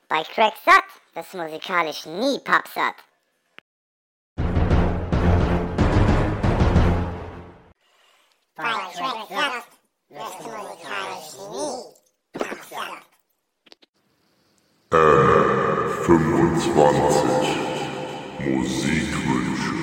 Bei Craig Satt wirst du musikalisch nie pappsatt. Bei Craig Satt wirst du musikalisch nie pappsatt. 25 Musikwünsche.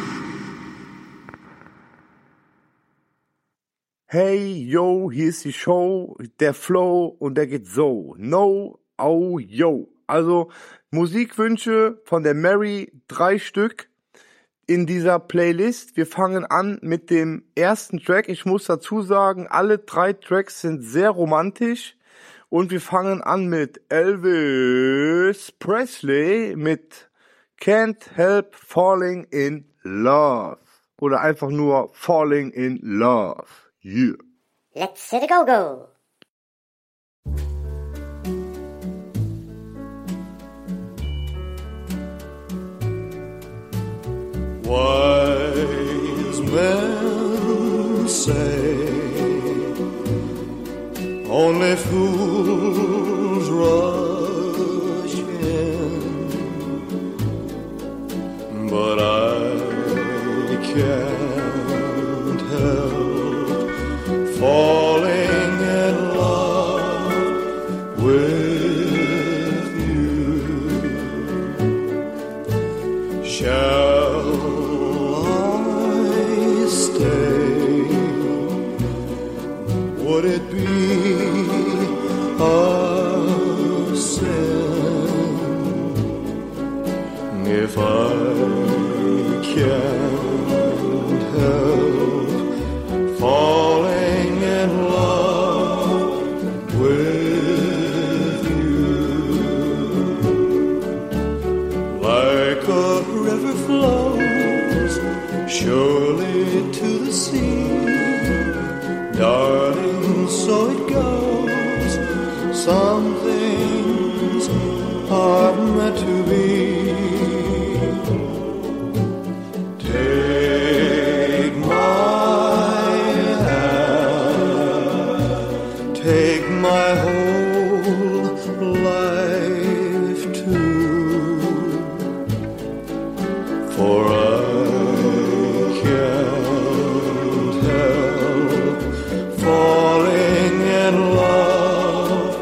Hey, yo, hier ist die Show, der Flow und der geht so. No, oh, yo. Also Musikwünsche von der Mary, 3 Stück in dieser Playlist. Wir fangen an mit dem ersten Track. Ich muss dazu sagen, alle 3 Tracks sind sehr romantisch. Und wir fangen an mit Elvis Presley mit Can't Help Falling in Love. Oder einfach nur Falling in Love. Yeah. Let's set a go-go. Wise men say only fools rush in, but I can't help falling in love with you. Shall I stay? Would it be a sin if I can't help falling in love with you? Like a river flows surely to the sea, darling, so it goes. Some things are meant to be. Take my hand, take my whole life too, for I can't help falling in love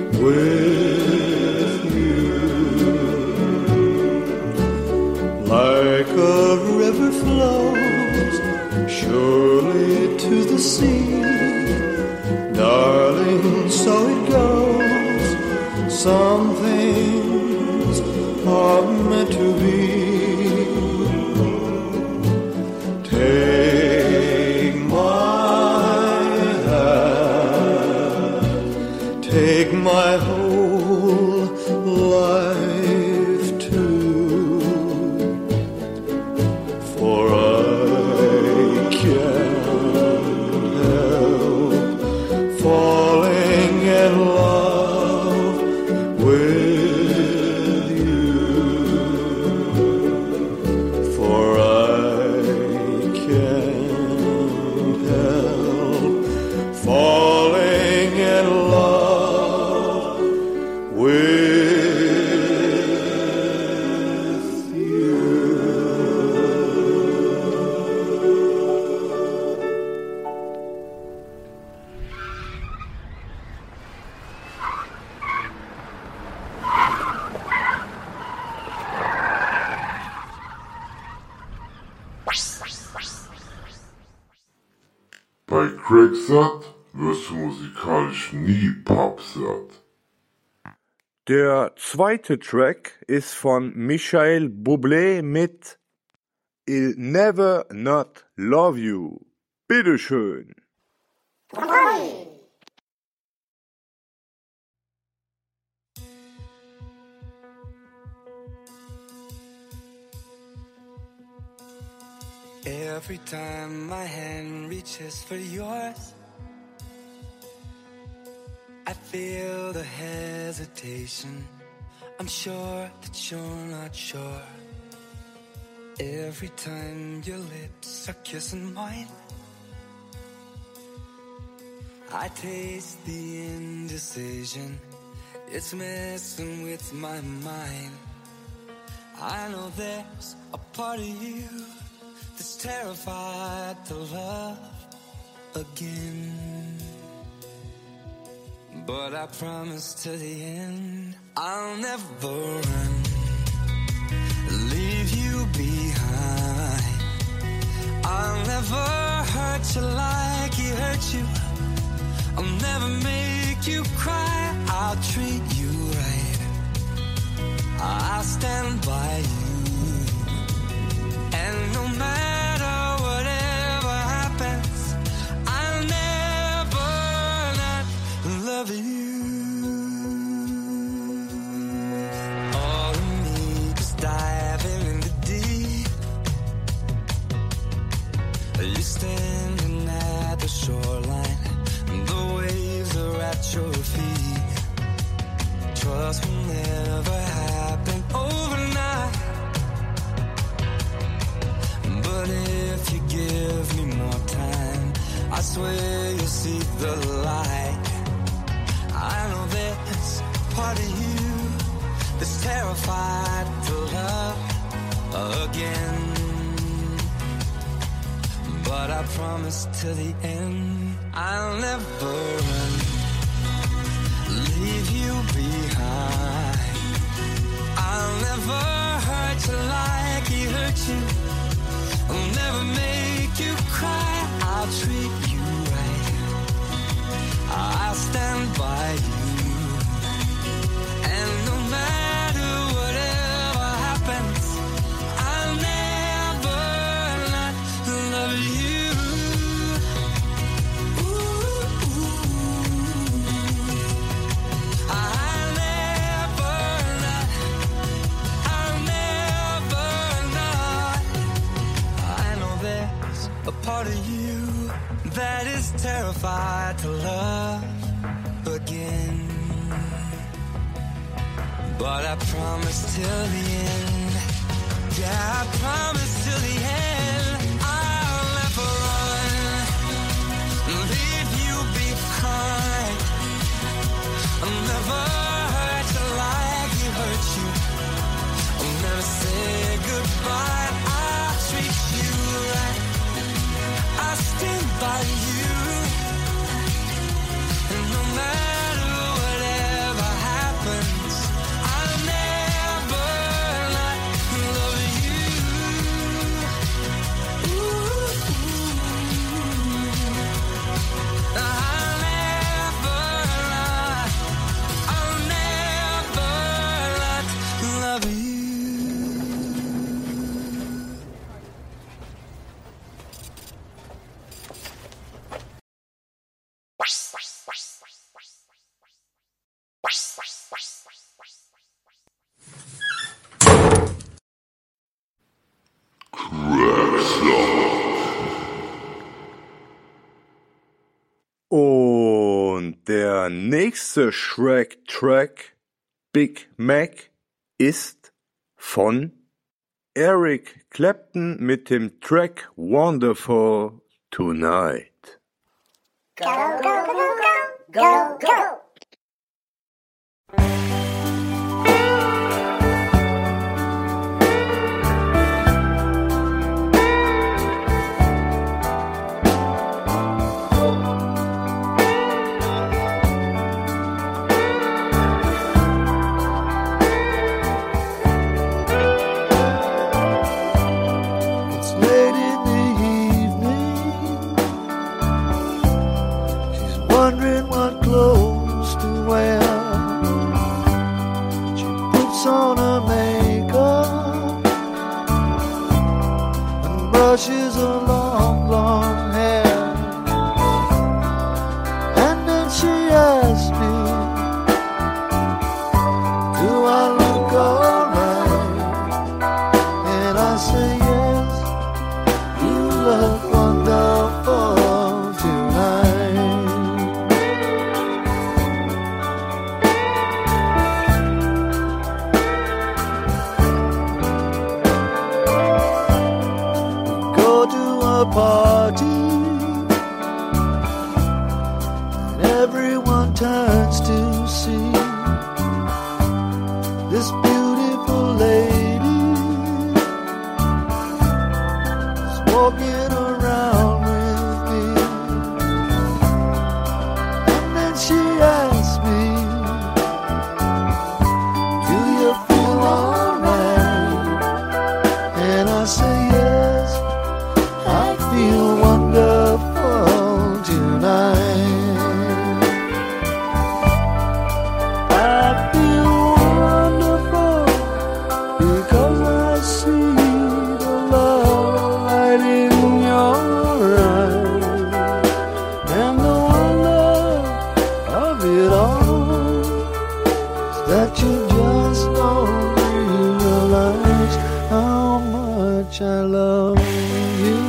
with you. Like a river flows surely to the sea, darling, so it goes. Some things are meant to be. Take my hand, take my whole life too, for I can't help falling in love with you, for I can't help falling in love with you. Bei Craig Satt wirst du musikalisch nie pappsatt. Der zweite Track ist von Michael Bublé mit I'll Never Not Love You. Bitteschön. Every time my hand reaches for yours, I feel the hesitation. I'm sure that you're not sure. Every time your lips are kissing mine, I taste the indecision. It's messing with my mind. I know there's a part of you that's terrified to love again. But I promise to the end I'll never run, leave you behind. I'll never hurt you like he hurt you. I'll never make you cry. I'll treat you right. I'll stand by you. And no matter whatever happens, I'll never not love you. All of me is diving in the deep. You're standing at the shoreline, the waves are at your feet. Trust will never happen overnight, but if you give me more time, I swear you'll see the light. I know there's a part of you that's terrified to love again, but I promise to the end I'll never run, leave you behind. I'll never hurt you like he hurt you. I'll never make you cry. I'll treat you right. I'll stand by you. And no matter whatever happens, I'll never not love you. A part of you that is terrified to love again, but I promise till the end, yeah, I promise till the end, I'll never run, leave you behind. I'll never hurt you like he hurt you. I'll never say goodbye. I'll treat you right. I stand by you, and no matter whatever happens, I'll never not love you. I'll never not love you. Und der nächste Shrek-Track, Big Mac, ist von Eric Clapton mit dem Track Wonderful Tonight. Go, go, go, go, go, go. It's late in the evening. She's wondering what clothes to wear. She puts on her makeup and brushes her long, long hair. And then she asks me, do I look alright? And I say yes, you look wonderful tonight. We go to a beautiful lady is walking around with me. And then she asked me, do you feel alright? And I say yes, I feel wonderful tonight. I feel wonderful because I see the love light in your eyes, and the wonder of it all is that you just don't realize how much I love you.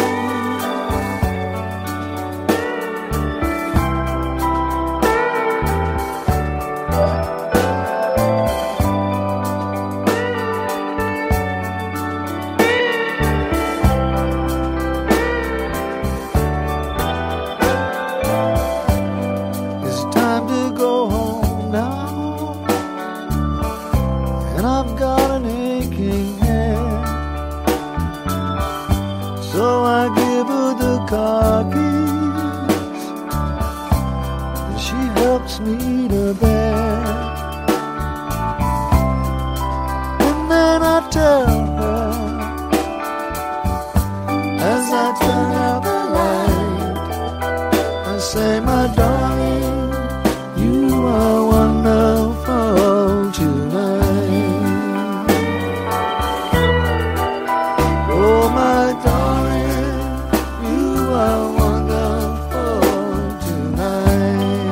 It's time to go home now, and I've got an aching head. So I give her the car keys, and she helps me to bed. And then I tell her, as I turn out the light, I say, my darling, you are wonderful tonight. Oh, my darling, you are wonderful tonight.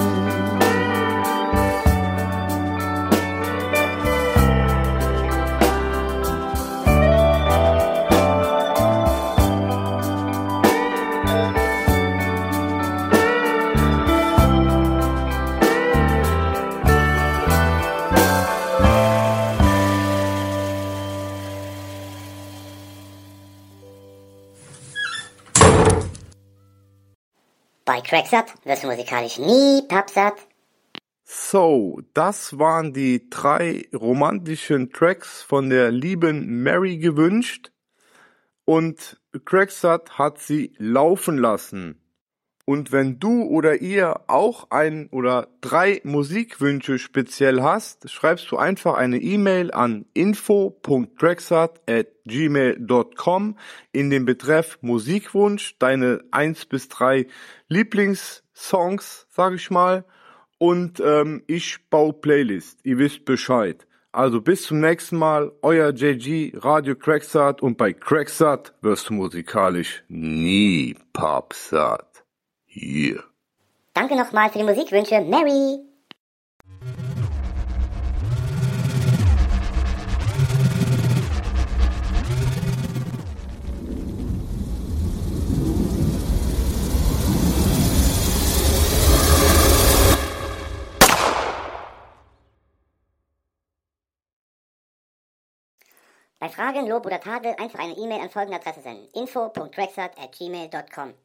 Bei Cracksatt wirst du musikalisch nie pappsatt. So, das waren die 3 romantischen Tracks von der lieben Mary gewünscht und Cracksatt hat sie laufen lassen. Und wenn du oder ihr auch 1 oder 3 Musikwünsche speziell hast, schreibst du einfach eine E-Mail an info.cracksatt@gmail.com in den Betreff Musikwunsch, deine 1 bis 3 Lieblingssongs, sag ich mal, und ich baue Playlist, ihr wisst Bescheid. Also bis zum nächsten Mal, euer JG, Radio Cracksatt, und bei Cracksatt wirst du musikalisch nie pappsatt. Yeah. Danke nochmal für die Musikwünsche, Mary. Bei Fragen, Lob oder Tadel einfach eine E-Mail an folgende Adresse senden: info.cracksatt@gmail.com.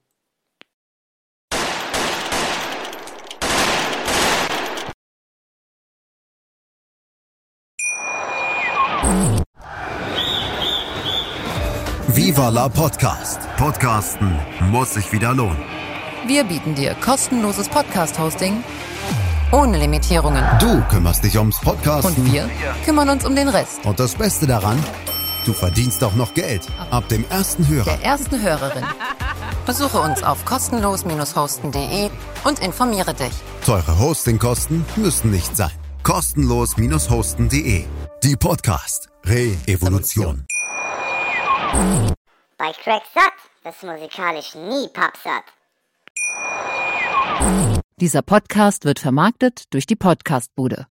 Viva la Podcast. Podcasten muss sich wieder lohnen. Wir bieten dir kostenloses Podcast-Hosting ohne Limitierungen. Du kümmerst dich ums Podcasten. Und wir kümmern uns um den Rest. Und das Beste daran, du verdienst auch noch Geld. Ab dem ersten Hörer. Der ersten Hörerin. Besuche uns auf kostenlos-hosten.de und informiere dich. Teure Hostingkosten müssen nicht sein. Kostenlos-hosten.de. Die Podcast Re-Evolution. Bei Cracksatt wirst du musikalisch nie pappsatt. Dieser Podcast wird vermarktet durch die Podcastbude.